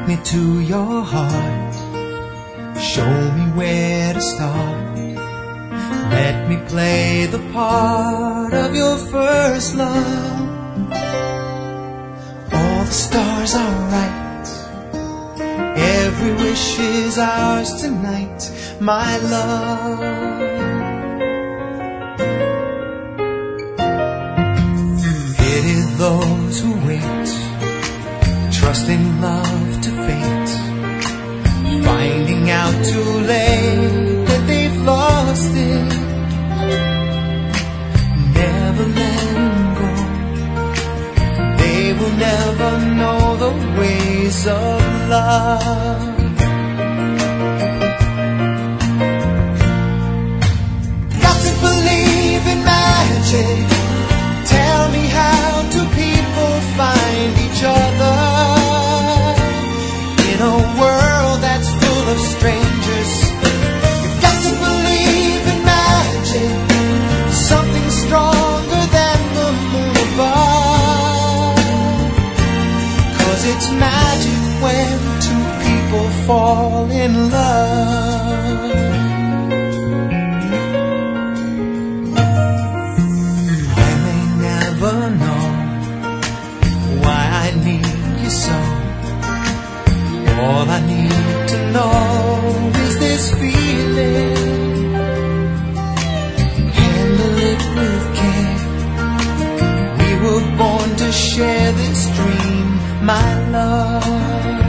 me to your heart. Show me where to start. Let me play the part of your first love. All the stars are right. Every wish is ours tonight, my love. Pity those who wait, trusting love to fate, finding out too late that they've lost it. Never let them go. They will never know the ways of love. Got to believe in magic. Tell me, how do people find each other in a world that's full of strangers? You've got to believe in magic, something stronger than the moon above. 'Cause it's magic when two people fall in love. I may never know why I need you so. All I need to know is this feeling. Handle it with care. We were born to share this dream, my love.